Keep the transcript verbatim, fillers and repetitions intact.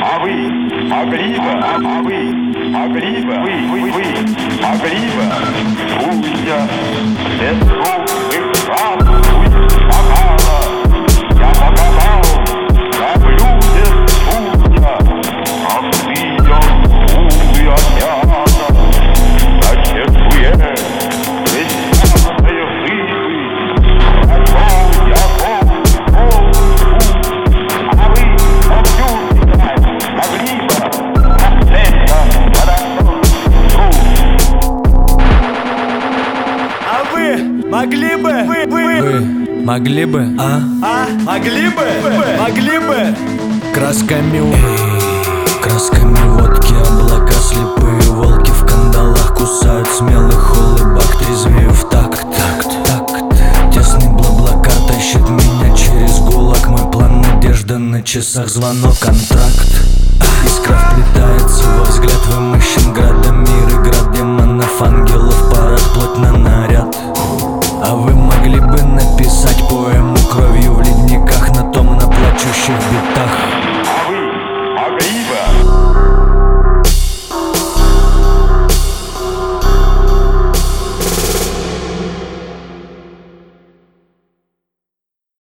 а вы могли бы, а вы могли бы, вы, вы, вы могли бы, судя, без рук и крас, пусть покала, я показал, на блюде судя, остыдем хуй от мяса, зачерствует крестьянные жизни, пошел я пол, пол, а вы могли бы, могли бы, а вы могли бы, вы, вы, Вы могли бы, а? а, могли бы, могли бы. Красками, эй, красками водки облака, слепые волки в кандалах кусают смелых улыбок, трезвею в такт, такт, такт. Тесный блаблакар тащит меня через гулаг, мой план, надежда на часах, звонок, контракт. Искра вплетается во взгляд, вымощен градом мир, и град демонов, ангелов